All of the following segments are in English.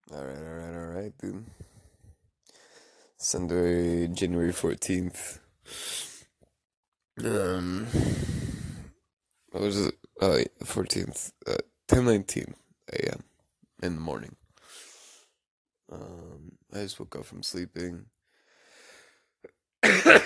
All right, dude. Sunday, January 14th. Um, what was it? 14th, 10:19 a.m. in the morning. I just woke up from sleeping. I'm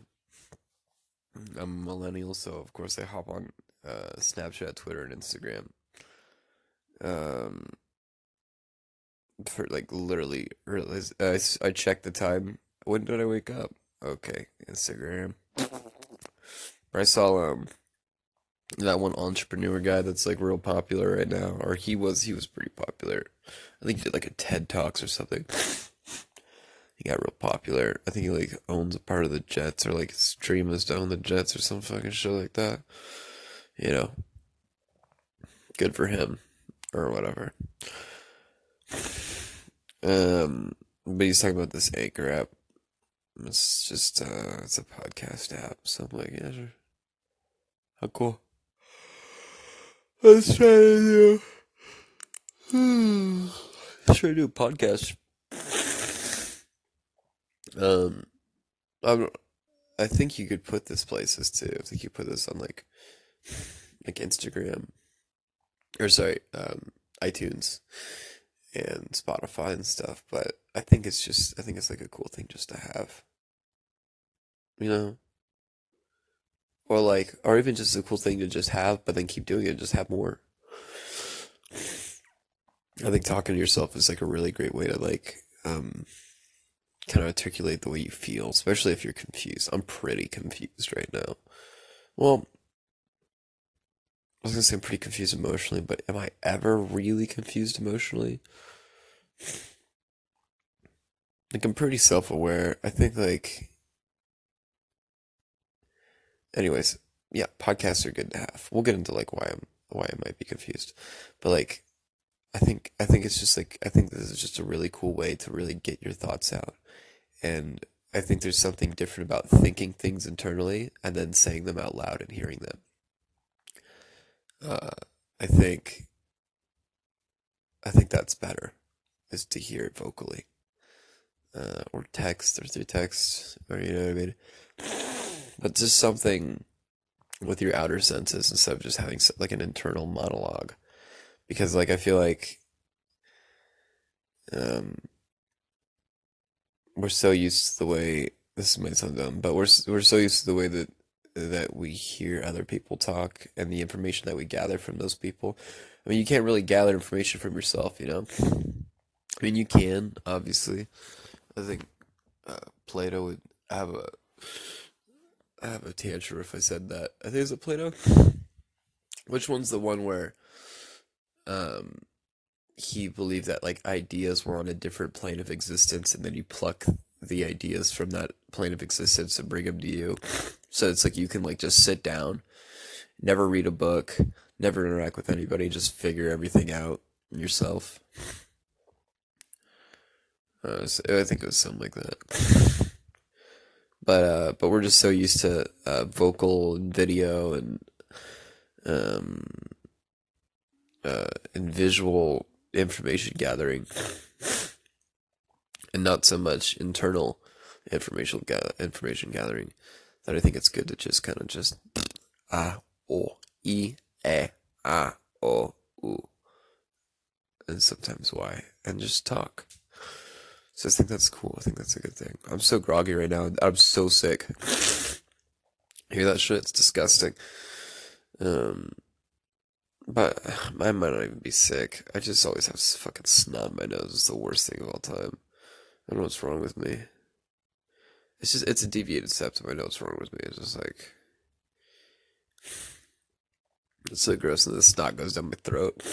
a millennial, so of course I hop on Snapchat, Twitter, and Instagram. Um, for like literally, I checked the time. When did I wake up? Okay, Instagram. I saw that one entrepreneur guy that's like real popular right now, or he was pretty popular. I think he did like a TED Talks or something. He got real popular. I think he like owns a part of the Jets, or like his dream is to own the Jets or some fucking shit like that. You know, good for him or whatever. But he's talking about this Anchor app. It's just it's a podcast app. So I'm like, yeah, sure. How cool. Let's try to do. Try to do a podcast. Um, I'm I think you could put this places too. I think you put this on like Instagram or sorry, iTunes and Spotify and stuff. But I think it's like a cool thing just to have, you know, or even just a cool thing to just have, but then keep doing it, just have more. I think talking to yourself is like a really great way to kind of articulate the way you feel, especially if you're confused. I'm pretty confused right now. Well, I was gonna say I'm pretty confused emotionally, but am I ever really confused emotionally? Like I'm pretty self-aware. I think anyways, yeah, podcasts are good to have. We'll get into like why I might be confused. But like I think it's just like I think this is just a really cool way to really get your thoughts out. And I think there's something different about thinking things internally and then saying them out loud and hearing them. Uh I think I think that's better is to hear it vocally. Or text or through text or you know what I mean? But just something with your outer senses instead of just having like an internal monologue. Because like I feel like um, we're so used to the way this might sound dumb, but we're so used to the way that we hear other people talk and the information that we gather from those people. I mean, you can't really gather information from yourself, you know. I mean, you can obviously. I think Plato would have a have a tantrum if I said that. I think it's a Plato. Which one's the one where um he believed that like ideas were on a different plane of existence and then you pluck the ideas from that plane of existence and bring them to you. So it's like you can like just sit down, never read a book, never interact with anybody, just figure everything out yourself. So I think it was something like that. But we're just so used to vocal and video um, and visual information gathering and not so much internal information gathering that I think it's good to just kind of just ah o e ah o u and sometimes y and just talk. So I think that's cool. I think that's a good thing. I'm so groggy right now. I'm so sick. Hear that shit? It's disgusting. Um, but I might not even be sick. I just always have fucking snot in my nose. It's the worst thing of all time. I don't know what's wrong with me. It's a deviated septum. I know what's wrong with me. It's just like it's so gross, and the snot goes down my throat.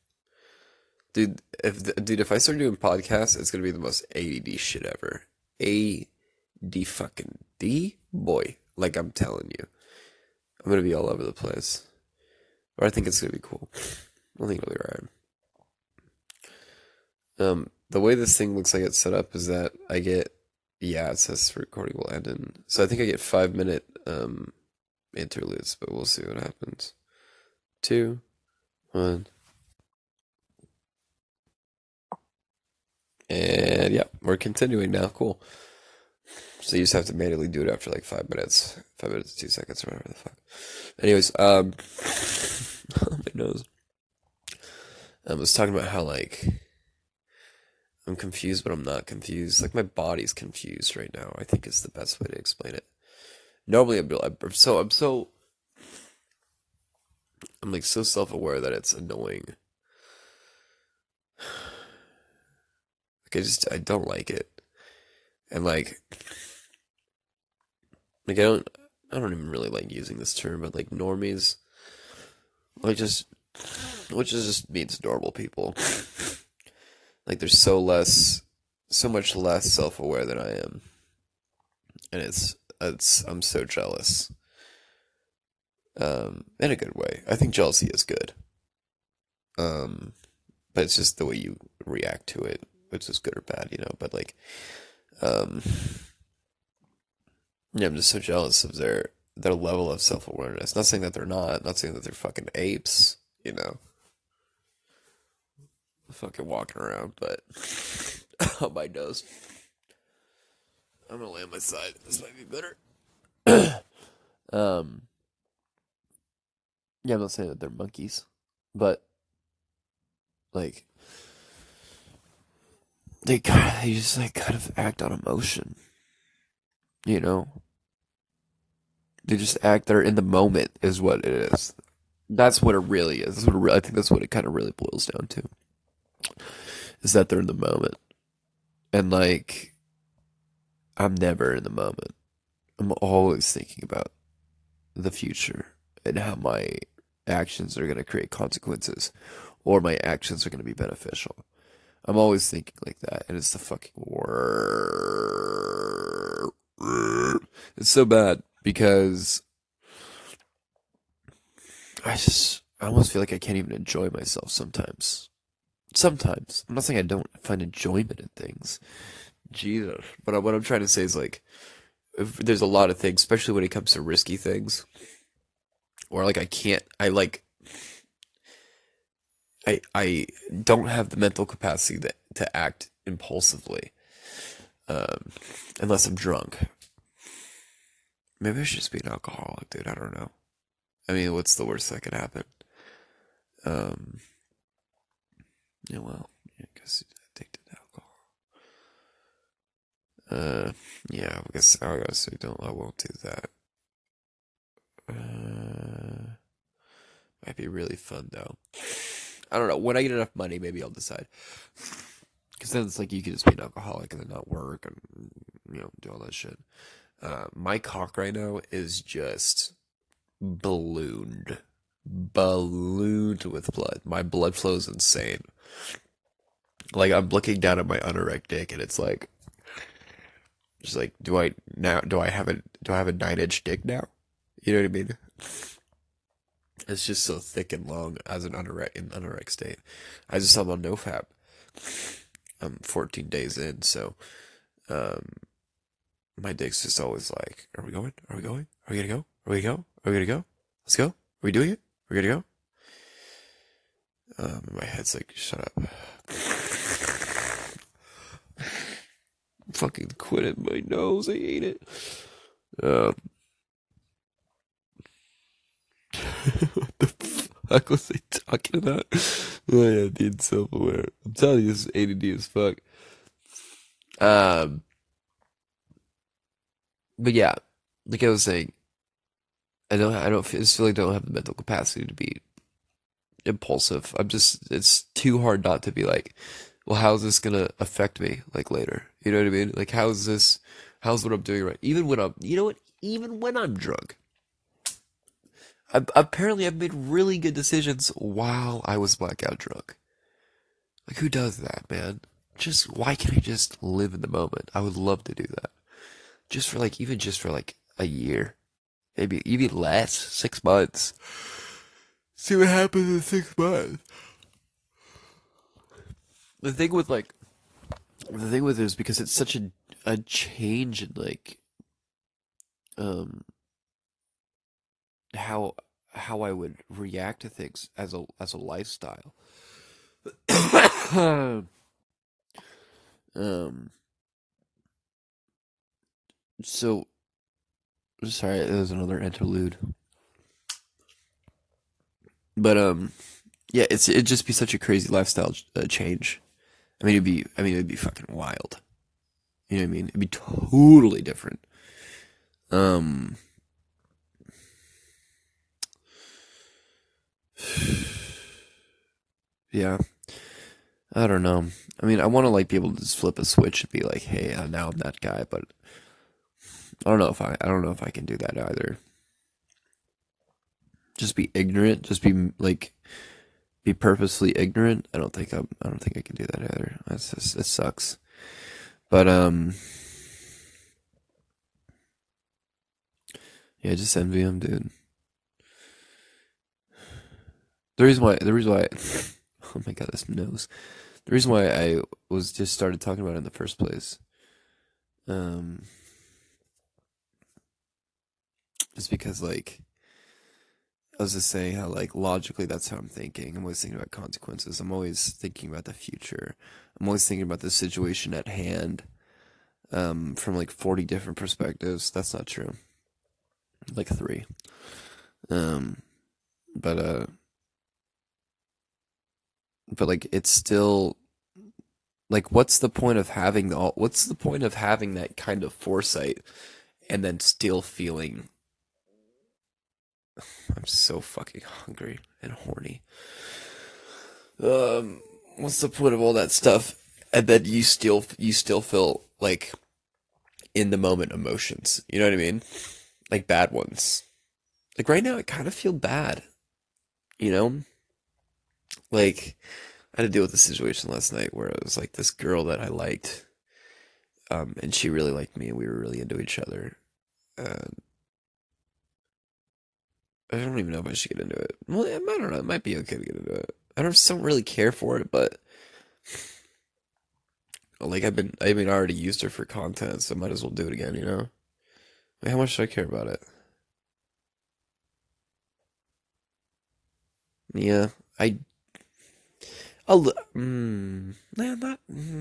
If I start doing podcasts, it's gonna be the most ADD shit ever. AD fucking D boy, like I'm telling you, I'm gonna be all over the place. But I think it's gonna be cool. I think it'll be alright. The way this thing looks like it's set up is that I get yeah, it says recording will end in so I think I get 5 minute interludes, but we'll see what happens. Two, one. And yeah, we're continuing now. Cool. So you just have to manually do it after like 5 minutes. 5 minutes, 2 seconds, or whatever the fuck. Anyways, my nose. I was talking about how like I'm confused, but I'm not confused. Like my body's confused right now. I think is the best way to explain it. Normally, I'm like so self-aware that it's annoying. I don't like it, and like I don't even really like using this term, but like normies, like just which is just means normal people. Like there's so much less self-aware than I am, and it's I'm so jealous. In a good way. I think jealousy is good. Um, but it's just the way you react to it, which is good or bad, you know. But like, um, yeah, I'm just so jealous of their level of self awareness. Not saying that they're not. Not saying that they're fucking apes, you know, fucking walking around. But oh my nose, I'm gonna lay on my side. This might be better. um, yeah, I'm not saying that they're monkeys, but like they just like kind of act on emotion, you know. They just act. They're in the moment, is what it is. That's what it really is. I think that's what it kind of really boils down to. Is that they're in the moment, and like I'm never in the moment. I'm always thinking about the future and how my actions are going to create consequences, or my actions are going to be beneficial. I'm always thinking like that, and it's the fucking word. It's so bad because I almost feel like I can't even enjoy myself sometimes. Sometimes. I'm not saying I don't find enjoyment in things. Jesus. But what I'm trying to say is like, if there's a lot of things, especially when it comes to risky things, or like I can't, I don't have the mental capacity to act impulsively, um, unless I'm drunk. Maybe I should just be an alcoholic, dude. I don't know. I mean, what's the worst that could happen? Um, yeah, well, yeah, I guess addicted to alcohol. Uh, yeah, I guess I won't do that. Uh, might be really fun though. I don't know. When I get enough money, maybe I'll decide. Because then it's like you could just be an alcoholic and then not work and do all that shit. My cock right now is just ballooned, ballooned with blood. My blood flow is insane. Like I'm looking down at my unerect dick, and it's like, just like, do I have a 9 inch dick now? You know what I mean? It's just so thick and long as an unerect state. I just am on NoFap. I'm 14 days in, so um, my dick's just always like, "Are we going? Are we going? Are we gonna go? Are we gonna go? Are we gonna go? Let's go. Are we doing it? We're gonna go." My head's like, "Shut up." Fucking quit it. My nose. I hate it. Um, what the fuck was I talking about? Oh yeah, being self-aware. I'm telling you, this is ADD as fuck. Um, but yeah, like I was saying, I just feel like I don't have the mental capacity to be impulsive. It's too hard not to be like, well, how's this gonna affect me like later? You know what I mean? Like, how's what I'm doing right? Even when you know what? Even when I'm drunk, apparently I've made really good decisions while I was blackout drunk. Like, who does that, man? Just why can't I just live in the moment? I would love to do that. Just for like, even just for like a year, maybe even less, 6 months. See what happens in 6 months. The thing with like the thing with it is because it's such a change in like um how I would react to things as a lifestyle. Um, so sorry, there's another interlude, but yeah, it'd just be such a crazy lifestyle change. It'd be fucking wild. You know what I mean? It'd be totally different. Um, yeah, I don't know. I mean, I want to like be able to just flip a switch and be like, hey, now I'm that guy, but I don't know if I can do that either. Just be ignorant, just be like, be purposely ignorant. I don't think I can do that either. It sucks. But yeah, just envy him, dude. The reason why, oh my god, this nose. The reason why I was just started talking about it in the first place, um, is because like I was just saying how like logically that's how I'm thinking. I'm always thinking about consequences. I'm always thinking about the future. I'm always thinking about the situation at hand, from like 40 different perspectives. That's not true. Like three. Um, but like it's still like what's the point of having that kind of foresight and then still feeling I'm so fucking hungry and horny. Um, what's the point of all that stuff? And then you still feel like in the moment emotions. You know what I mean? Like bad ones. Like right now, I kind of feel bad. You know, like I had to deal with a situation last night where it was like this girl that I liked, and she really liked me, and we were really into each other. Uh, I don't even know if I should get into it. Well, I don't know. It might be okay to get into it. I don't really care for it, but like I already used her for content, so I might as well do it again. You know? Like, how much should I care about it? Yeah, I nah, not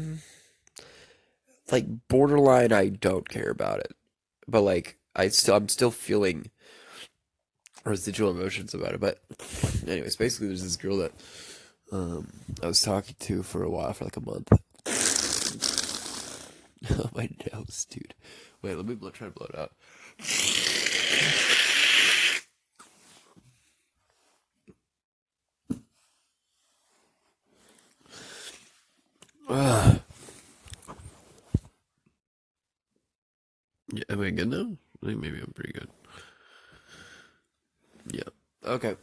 like borderline. I don't care about it, but like I'm still feeling residual emotions about it. But anyways, basically, there's this girl that um I was talking to for a while, for like a month. Oh, my nose, dude. Wait, let me try to blow it out. Ugh. Yeah, am I good now? I think maybe I'm pretty good. Yeah. Okay.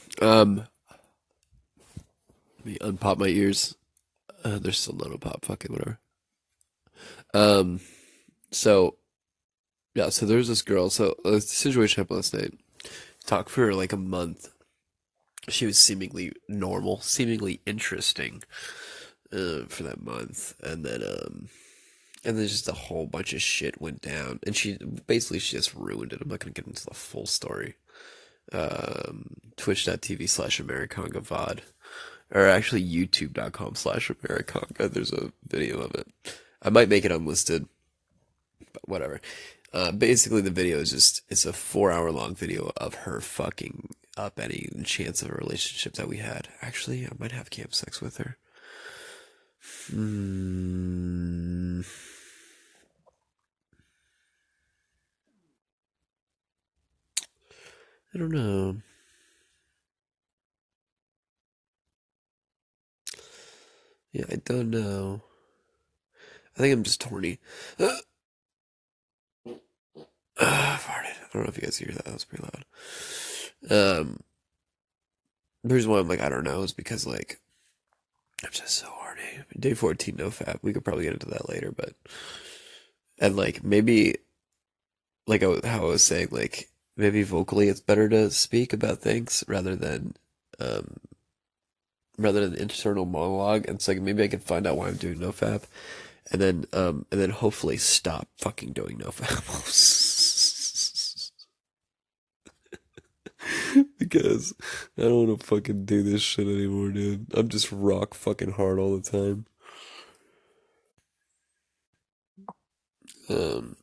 Let me unpop my ears. There's still no pop. Fuck it, whatever. Um. So yeah. So there's this girl. So the situation happened last night. Talked for like a month. She was seemingly normal, seemingly interesting, for that month, and then just a whole bunch of shit went down, and she just ruined it. I'm not gonna get into the full story. Twitch.tv/Americanga VOD. Or actually youtube.com/Americanga. There's a video of it. I might make it unlisted, but whatever. Basically, the video is it's a 4 hour long video of her fucking up any chance of a relationship that we had. Actually, I might have camp sex with her. Hmm. I don't know. Yeah, I don't know. I think I'm just horny. Farted. I don't know if you guys hear that. That was pretty loud. The reason why I'm like, I don't know is because, like, I'm just so horny. Day 14, no fap. We could probably get into that later, but, and like, maybe, like, how I was saying, like, maybe vocally it's better to speak about things um, rather than internal monologue. And it's like, maybe I can find out why I'm doing no fap, and then hopefully stop fucking doing no fap. Because I don't want to fucking do this shit anymore, dude. I'm just rock fucking hard all the time. Um,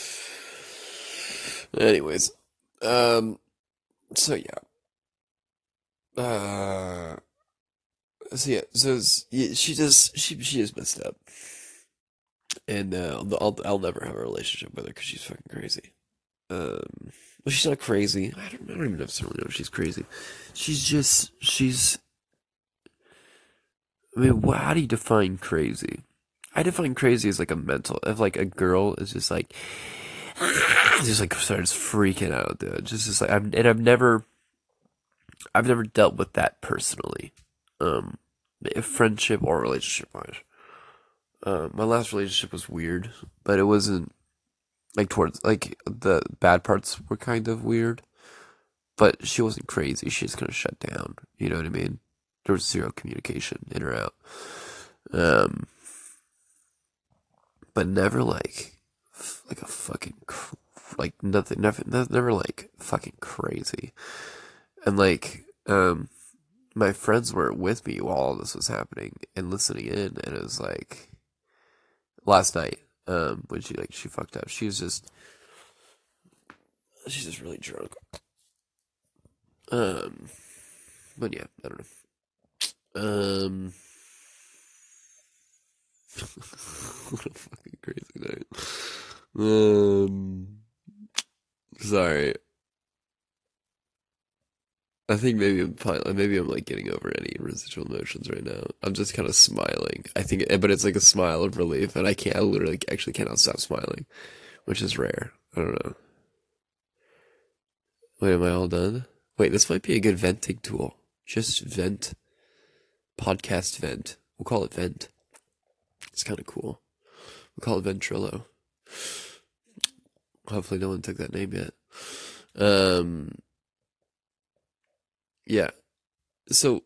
anyways, um, so yeah, uh, so yeah, yeah, she just messed up, and I'll never have a relationship with her because she's fucking crazy. Well, she's not crazy. I don't even necessarily know if she's crazy. She's. I mean, how do you define crazy? I define crazy as like a mental. If like a girl is just like, just like starts freaking out, dude. Just like I've never dealt with that personally, um, if friendship or relationship wise. My last relationship was weird, but it wasn't like towards like the bad parts were kind of weird, but she wasn't crazy. She just kind of shut down. You know what I mean? There was zero communication in or out. Um, but never like a fucking like nothing, never like fucking crazy. And like my friends were with me while all this was happening and listening in, and it was like last night when she fucked up. She's just really drunk. Um, but yeah, I don't know. What a fucking crazy night. Sorry. I think maybe I'm like getting over any residual emotions right now. I'm just kind of smiling. I think, but it's like a smile of relief, and I literally actually cannot stop smiling, which is rare. I don't know. Wait, am I all done? Wait, this might be a good venting tool. Just vent, podcast vent. We'll call it vent. It's kind of cool. We'll call it Ventrilo. Hopefully, no one took that name yet. Um, yeah. So.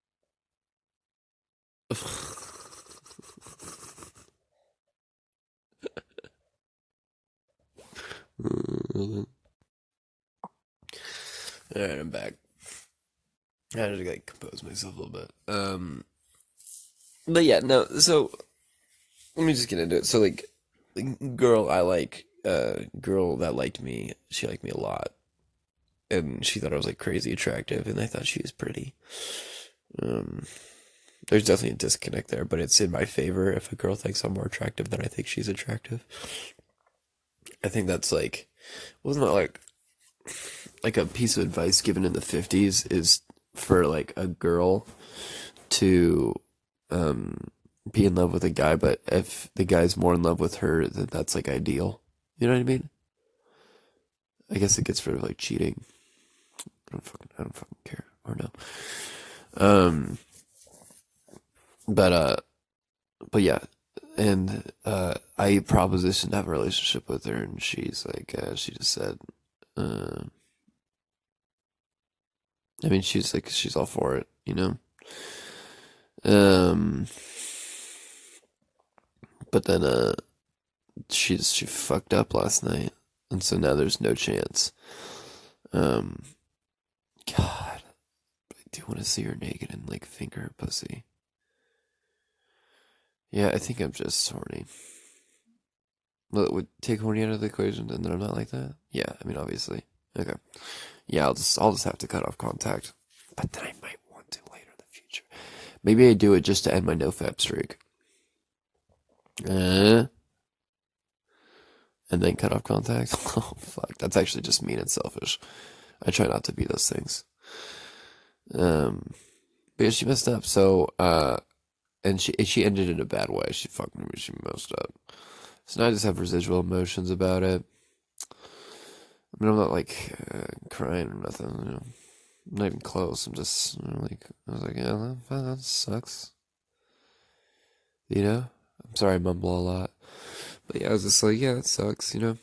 All right, I'm back. I had to like compose myself a little bit. But yeah, no. So let me just get into it. So like, girl, girl that liked me. She liked me a lot, and she thought I was like crazy attractive, and I thought she was pretty. Um, there's definitely a disconnect there, but it's in my favor if a girl thinks I'm more attractive than I think she's attractive. I think that's like, wasn't that like a piece of advice given in the 50s is for like a girl to um be in love with a guy, but if the guy's more in love with her, then that's like ideal. You know what I mean? I guess it gets rid of like cheating. I don't fucking care or no. Um, but yeah, and I propositioned to have a relationship with her, and she's like, she just said, uh, I mean, she's all for it, you know. Um, but then she fucked up last night, and so now there's no chance. Um, God, I do want to see her naked and like finger her pussy. Yeah, I think I'm just horny. Well, it would take horny out of the equation, and then I'm not like that. Yeah, I mean, obviously. Okay. Yeah, I'll just have to cut off contact. But then I might want to later in the future. Maybe I do it just to end my nofap streak. Uh, and then cut off contact. Oh fuck, that's actually just mean and selfish. I try not to be those things. Um, but yeah, she messed up. So and she ended in a bad way. She fucking she messed up. So now I just have residual emotions about it. I mean, I'm not like crying or nothing. You know, I'm not even close. I'm just like I was like, yeah, that sucks. You know, I'm sorry I mumble a lot, but yeah, I was just like, yeah, it sucks. You know,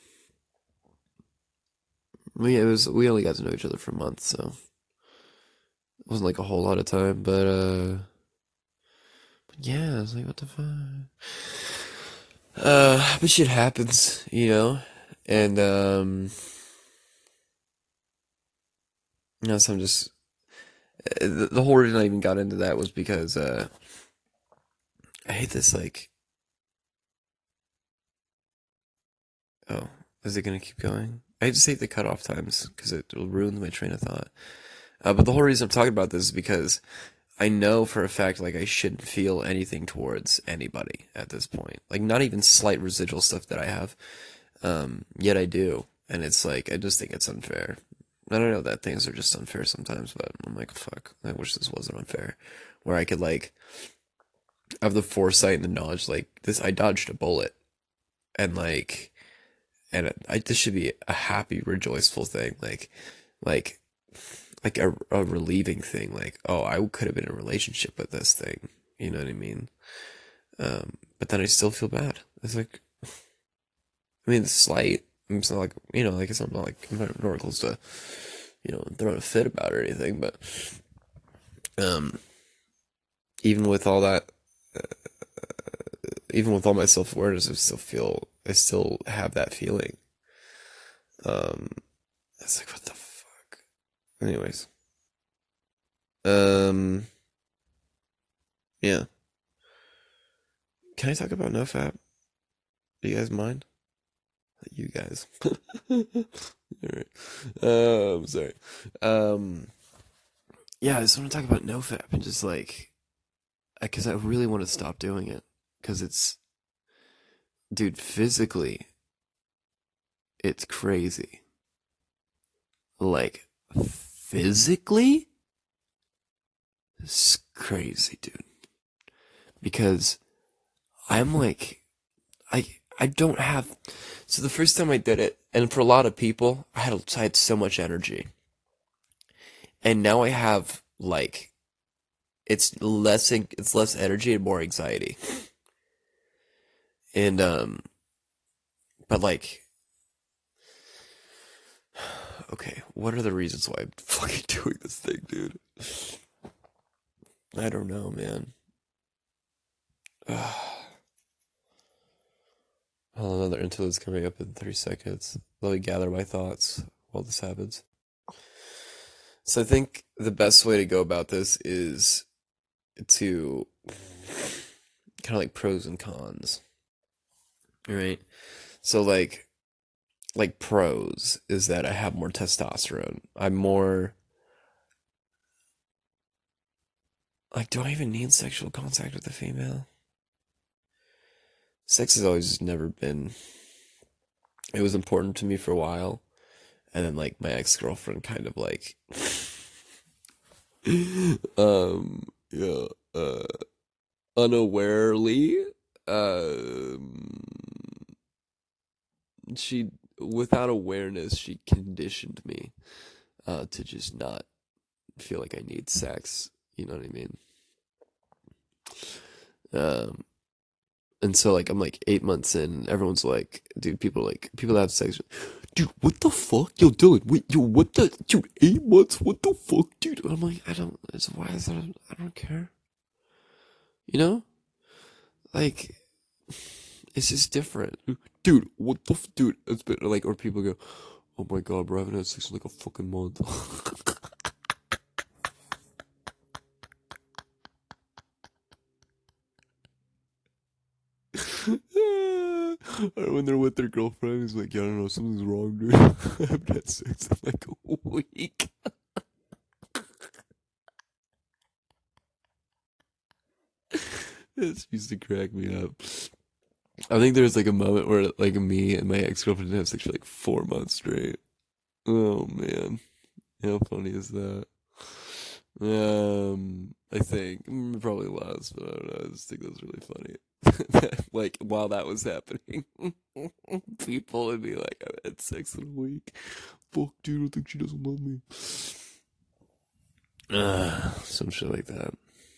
yeah, it was. We only got to know each other for a month, so it wasn't like a whole lot of time. But yeah, I was like, what the fuck. But shit happens, you know, and you know, so I'm just the whole reason I even got into that was because I hate this like Oh, is it gonna keep going? I just hate the cutoff times because it will ruin my train of thought. But the whole reason I'm talking about this is because I know for a fact like I shouldn't feel anything towards anybody at this point. Like not even slight residual stuff that I have. Yet I do. And it's like I just think it's unfair. I don't know that things are just unfair sometimes, but I'm like, fuck, I wish this wasn't unfair. Where I could like have the foresight and the knowledge like this I dodged a bullet and like this should be a happy, rejoiceful thing. Like like a relieving thing. Like, oh, I could have been in a relationship with this thing. You know what I mean? But then I still feel bad. It's like, I mean, it's slight. It's not like, like it's not like I'm not close to, throwing a fit about it or anything. But um, even with all that, even with all my self awareness, I still have that feeling. Um, it's like, what the fuck? Anyways, um, yeah. Can I talk about NoFap? Do you guys mind? You guys. All right. I'm sorry. Um, yeah, I just want to talk about NoFap and just like, because I really want to stop doing it. Because dude, physically, it's crazy. Like, physically, it's crazy, dude. Because I'm like, I don't have. So the first time I did it, and for a lot of people, I had so much energy, and now I have like it's less energy and more anxiety. And but like okay, what are the reasons why I'm fucking doing this thing, dude? I don't know, man. Well, another interlude's coming up in 3 seconds. Let me gather my thoughts while this happens. So I think the best way to go about this is to kind of like pros and cons, right? So like pros is that I have more testosterone. I'm more like, do I even need sexual contact with a female? Sex has always just never been. It was important to me for a while, and then like my ex girlfriend kind of like, yeah, unawarely, um, she without awareness she conditioned me to just not feel like I need sex. You know what I mean? Um, and so like I'm like 8 months in, and everyone's like, dude, people that have sex. Dude, what the fuck? Yo, Dylan, wait, yo, what the, dude, 8 months? What the fuck, dude? And I'm like, I don't, it's why is that? I don't care. You know, like it's just different, dude. What the, dude? It's been like, or people go, oh my god, bro, I haven't had sex in like a fucking month. Or when they're with their girlfriend, he's like, yeah, I don't know, something's wrong, dude. I haven't had sex in like a week. This used to crack me up. I think there was like a moment where like me and my ex girlfriend didn't have sex for like 4 months straight. Oh man, how funny is that? I think probably less, but I don't know. I just think that's really funny. Like while that was happening, people would be like, "I had sex in a week." Fuck, dude, I think she doesn't love me. Some shit like that.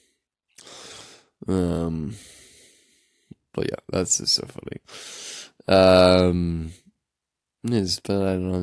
Um, but yeah, that's just so funny. Um, but I don't know.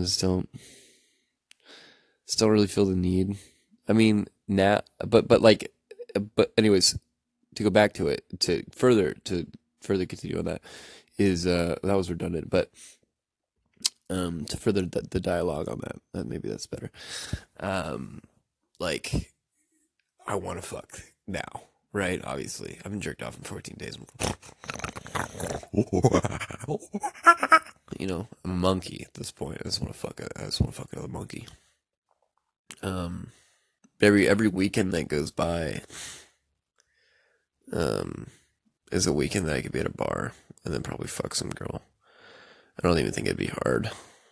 Just don't really feel the need. I mean, now, but anyways, to go back to it, to further continue on that is that was redundant, but to further the dialogue on that maybe that's better. Um, like I want to fuck now, right? Obviously, I've been jerked off in 14 days. I'm a monkey at this point. I just want to fuck another monkey. Um, every weekend that goes by, um, is a weekend that I could be at a bar and then probably fuck some girl. I don't even think it'd be hard.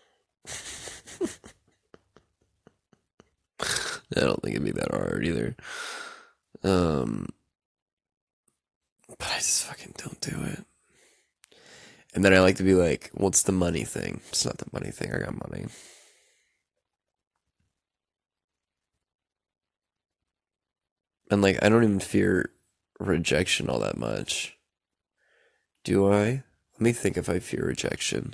I don't think it'd be that hard either. Um, but I just fucking don't do it. And then I like to be like, what's the money thing? It's not the money thing. I got money. And like, I don't even fear rejection all that much. Do I? Let me think if I fear rejection.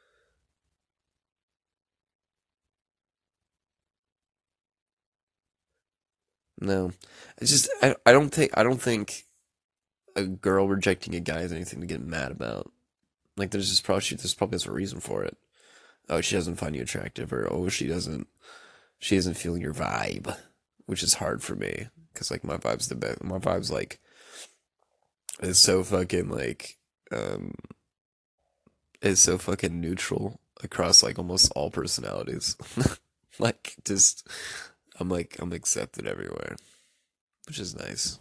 No. I don't think a girl rejecting a guy is anything to get mad about. Like there's probably a reason for it. Oh, she doesn't find you attractive, or oh, she isn't feeling your vibe, which is hard for me because like my vibe's the best. My vibe's like is so fucking like um is so fucking neutral across like almost all personalities. Like just I'm accepted everywhere, which is nice.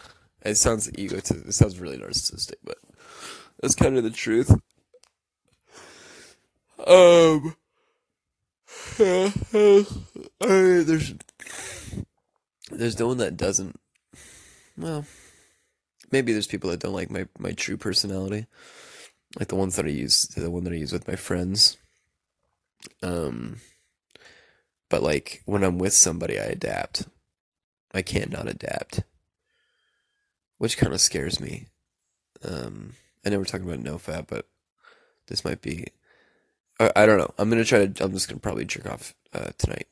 It sounds really narcissistic, but that's kind of the truth. Um, there's no one that doesn't. Well, maybe there's people that don't like my true personality, like the one that I use with my friends. Um, but like when I'm with somebody, I adapt. I can't not adapt, which kind of scares me. I know we're talking about NoFap, but this might be. I don't know. I'm just gonna probably jerk off tonight.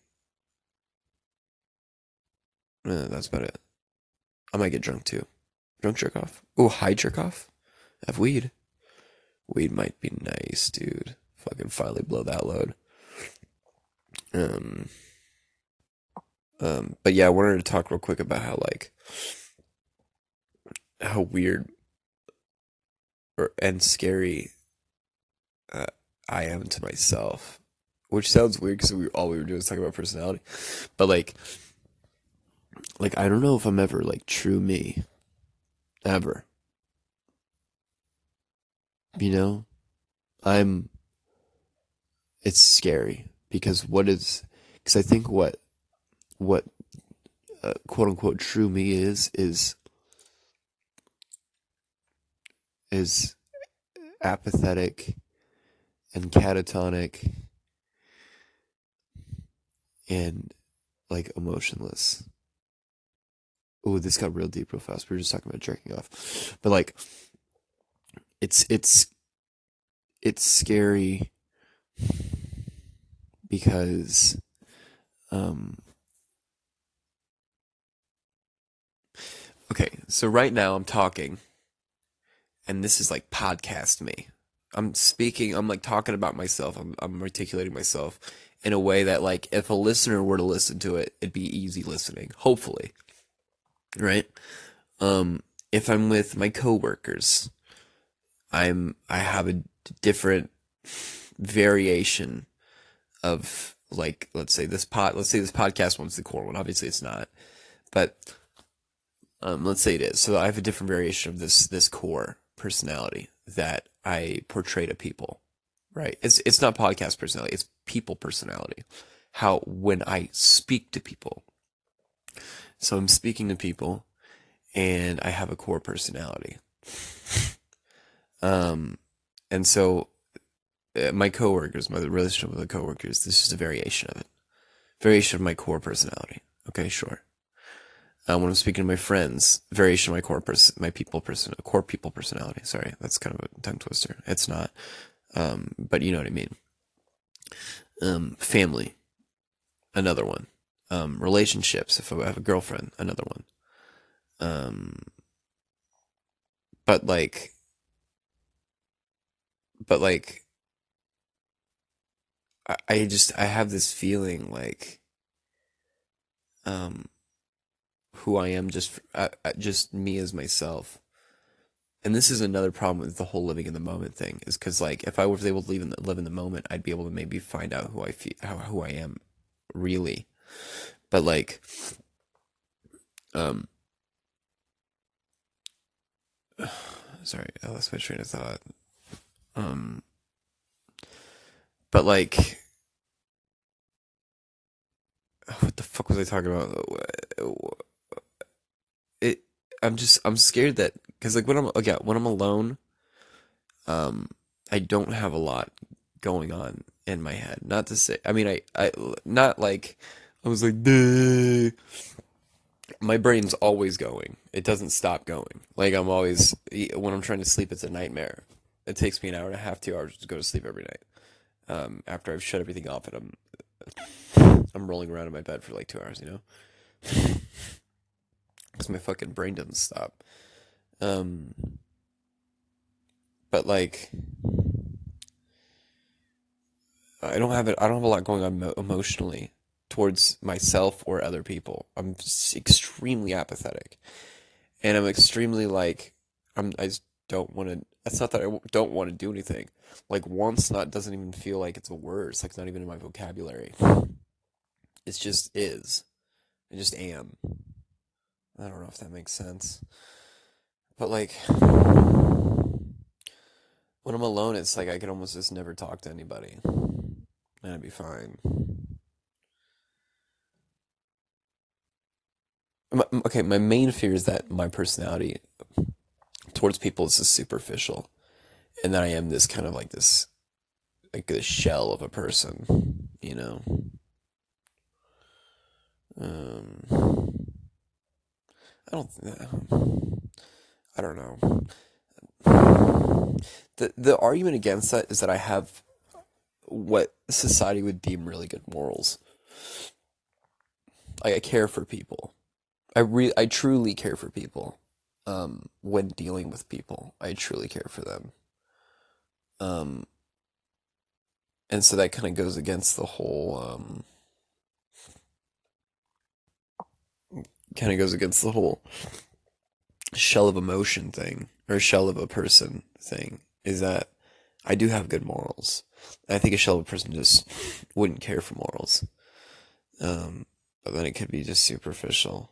That's about it. I might get drunk too. Drunk jerk off. Oh, high jerk off. Have weed. Weed might be nice, dude. Fucking finally blow that load. Um, but yeah, I wanted to talk real quick about how weird and scary uh, I am to myself, which sounds weird because all we were doing was talking about personality. But I don't know if I'm ever like true me ever. You know, I'm. It's scary because I think what quote unquote true me is apathetic and catatonic and like emotionless. Oh, this got real deep real fast. We were just talking about jerking off, but like it's it's it's scary because um okay, so right now I'm talking and this is like podcast me. I'm speaking, I'm like talking about myself. I'm articulating myself in a way that like if a listener were to listen to it, it'd be easy listening, hopefully, right? Um if I'm with my coworkers, I have a different variation of like let's say this podcast one's the core one. Obviously it's not. But let's say it is. So I have a different variation of this core personality that I portray to people. Right? It's not podcast personality, it's people personality. How when I speak to people. So I'm speaking to people and I have a core personality. Um and so my coworkers, my relationship with the coworkers, this is a variation of it. Variation of my core personality. Okay, sure. When I'm speaking to my friends, variation of core people personality. Sorry, that's kind of a tongue twister. It's not, but you know what I mean. Family, another one. Relationships, if I have a girlfriend, another one. Um, but like, but like, I have this feeling like, um, who I am just me as myself. And this is another problem with the whole living in the moment thing, is because like if I was able to live in the moment, I'd be able to maybe find out who I feel, who I am really. But like, um, sorry, I lost my train of thought. Um, but like, what the fuck was I talking about? It. I'm scared that because like when I'm alone, um, I don't have a lot going on in my head. Not to say, I mean, not like I was like, duh. My brain's always going. It doesn't stop going. Like I'm always when I'm trying to sleep, it's a nightmare. It takes me an hour and a half, 2 hours to go to sleep every night. After I've shut everything off and I'm rolling around in my bed for like 2 hours, because my fucking brain doesn't stop. Um, but like I don't have a lot going on emotionally towards myself or other people. I'm extremely apathetic, and I'm extremely like I just don't want to. It's not that I don't want to do anything. Like once not doesn't even feel like it's a word. It's like it's not even in my vocabulary. It's just is. I just am. I don't know if that makes sense. But like when I'm alone, it's like I could almost just never talk to anybody, and I'd be fine. Okay, my main fear is that my personality towards people is just superficial, and that I am this kind of like this shell of a person, you know. Um, I don't, I don't know. The argument against that is that I have what society would deem really good morals. Like I care for people. I truly care for people. When dealing with people, I truly care for them. Um, and so that kind of goes against the whole shell of emotion thing or shell of a person thing is that I do have good morals. I think a shell of a person just wouldn't care for morals. Um, but then it could be just superficial.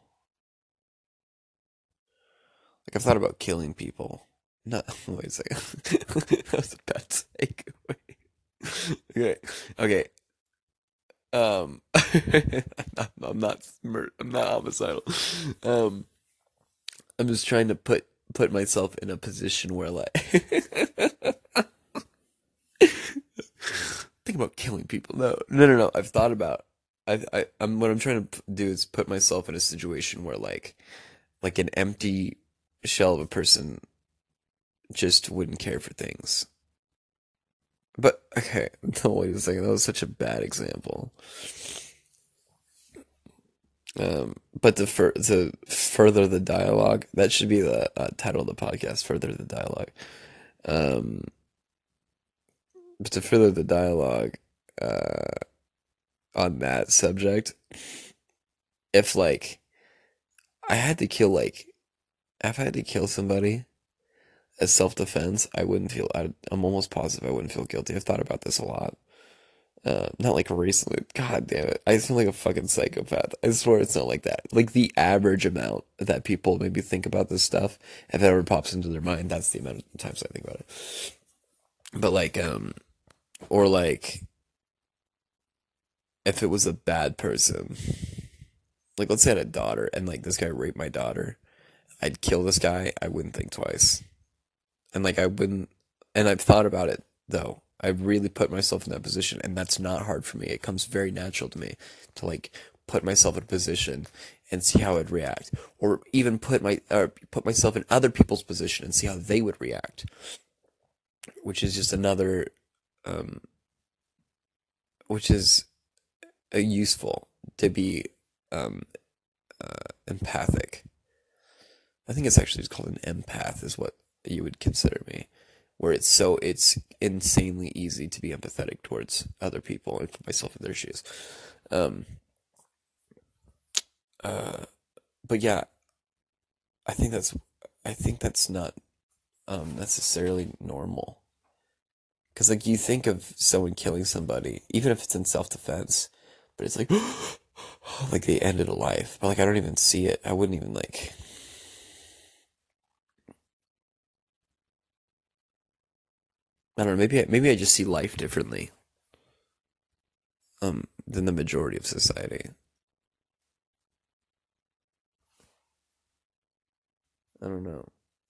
Like I've thought about killing people. Not wait a second. That was a bad segue. Okay, okay. I'm not homicidal. Um, I'm just trying to put myself in a position where like think about killing people. No, no, no, no. I've thought about. I'm what I'm trying to do is put myself in a situation where like an empty shell of a person just wouldn't care for things. But okay, no, wait a second. That was such a bad example. But to further the dialogue, that should be the title of the podcast. Further the dialogue. Um, but to further the dialogue, uh, on that subject, if like I had to kill like if I had to kill somebody as self-defense, I wouldn't feel. I'm almost positive I wouldn't feel guilty. I've thought about this a lot. Not like recently. God damn it. I feel like a fucking psychopath. I swear it's not like that. Like the average amount that people maybe think about this stuff, if it ever pops into their mind, that's the amount of times I think about it. But like, or like, if it was a bad person, like let's say I had a daughter and like this guy raped my daughter, I'd kill this guy. I wouldn't think twice. And like, I wouldn't, and I've thought about it though. I've really put myself in that position, and that's not hard for me. It comes very natural to me to like put myself in a position and see how I'd react, or even put myself in other people's position and see how they would react, which is just another, um, which is useful to be um, empathic. I think it's actually just called an empath, is what you would consider me. Where it's insanely easy to be empathetic towards other people and put myself in their shoes. Um, uh, but yeah, I think that's I think that's not necessarily normal. Because like you think of someone killing somebody, even if it's in self-defense, but it's like like they ended a life. But like I don't even see it. I wouldn't even like I don't know, maybe I just see life differently than the majority of society. I don't know.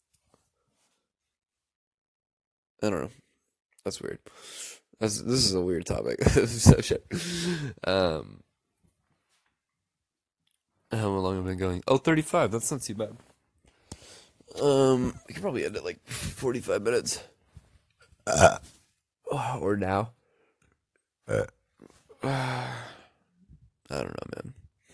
I don't know. That's weird. This is a weird topic. So shit. Um, how long have I been going? Oh, 35. That's not too bad. We could probably end at like 45 minutes. Or now. Uh, I don't know, man.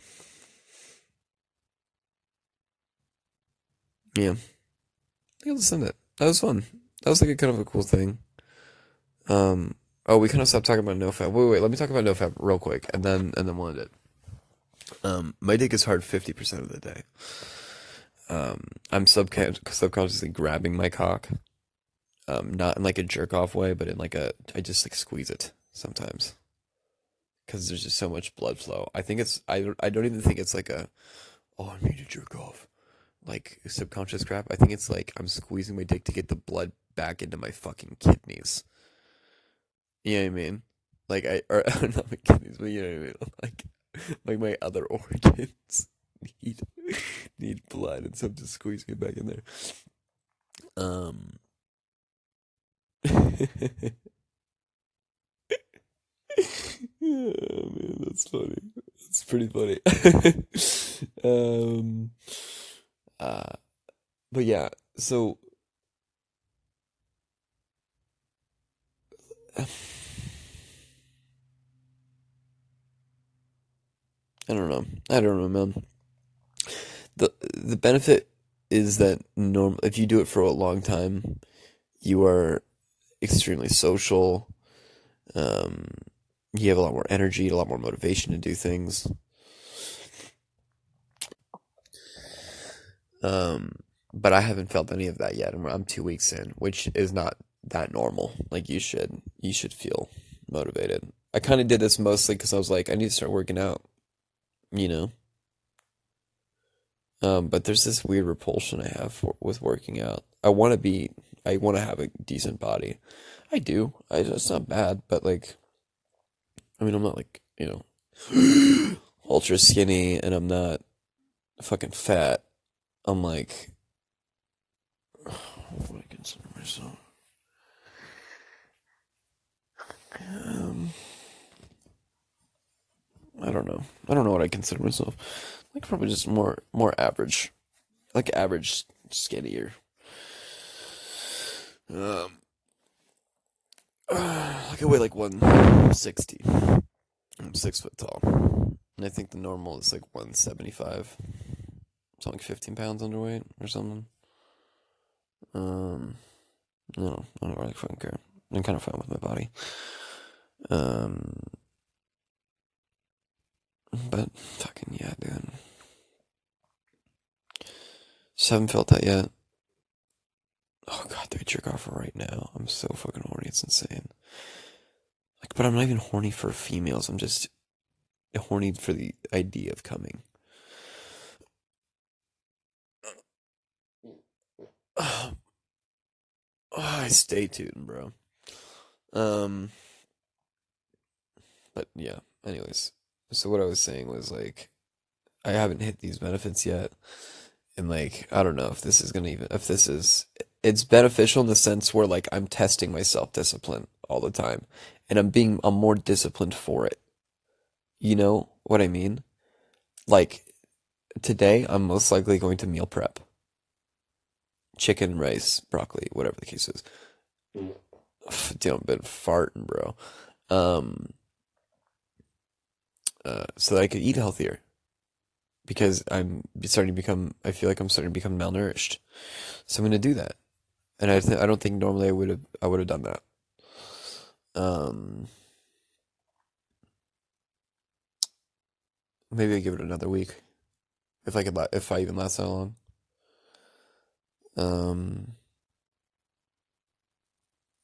Yeah. Yeah, listen to it. That was fun. That was like a kind of a cool thing. Oh, we kind of stopped talking about NoFap. Wait. Let me talk about NoFap real quick, and then we'll end it. My dick is hard 50% of the day. I'm subconsciously grabbing my cock. Not in like a jerk off way, but in like I just like squeeze it sometimes because there's just so much blood flow. I don't even think it's like oh I need to jerk off like subconscious crap. I think it's like I'm squeezing my dick to get the blood back into my fucking kidneys. You know what I mean? Like or not my kidneys, but you know what I mean? Like my other organs need need blood, and so I'm just squeezing it back in there. Um. Oh man, that's funny. That's pretty funny. um, uh, but yeah, so I don't know. I don't know, man. The benefit is that norm if you do it for a long time, you are extremely social. Um, you have a lot more energy, a lot more motivation to do things. Um, but I haven't felt any of that yet, and I'm 2 weeks in, which is not that normal. Like you should feel motivated. I kind of did this mostly because I was like, I need to start working out, you know. But there's this weird repulsion I have with working out. I want to have a decent body. I do. It's not bad, but like, I mean, I'm not like, ultra skinny, and I'm not fucking fat. I'm like, what would I consider myself? Um, I don't know. I don't know what I consider myself. Like probably just more average, like average skinnier. Um, like I weigh like 160. I'm 6 foot tall, and I think the normal is like 175. So like 15 pounds underweight or something. Um, no, I don't really fucking care. I'm kind of fine with my body. Um, but fucking yeah, dude. Just haven't felt that yet. Oh god, do I jerk off right now? I'm so fucking horny. It's insane. Like, but I'm not even horny for females. I'm just horny for the idea of coming. Oh, I stay tuned, bro. Um, but yeah. Anyways, so what I was saying was like I haven't hit these benefits yet, and like I don't know if this is gonna even if this is it's beneficial in the sense where like I'm testing my self-discipline all the time, and I'm more disciplined for it. You know what I mean? Like today, I'm most likely going to meal prep chicken, rice, broccoli, whatever the case is. Dude, I've been farting, bro. Um, so that I could eat healthier because I feel like I'm starting to become malnourished. So I'm gonna do that, and I don't think normally I would have done that. Um, maybe I give it another week if I even last that long. Um,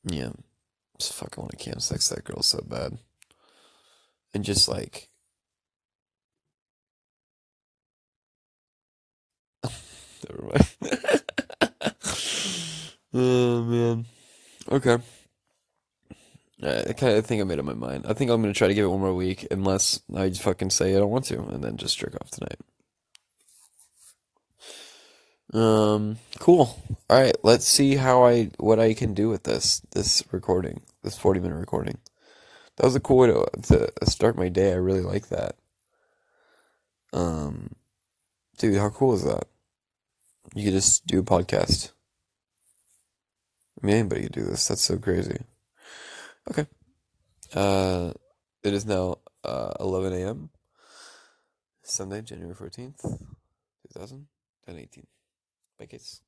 Yeah, just fucking want to cam sex that girl so bad, and just like, never mind. Oh man. Okay. I kind of think I made up my mind. I think I'm gonna try to give it one more week, unless I just fucking say I don't want to, and then just jerk off tonight. Cool. All right, let's see what I can do with this recording, this 40-minute recording. That was a cool way to start my day. I really like that. Um, dude, how cool is that? You could just do a podcast. I mean, anybody could do this. That's so crazy. Okay. Uh, it is now 11 a.m. Sunday, January 14th, 2018. Bye, Case.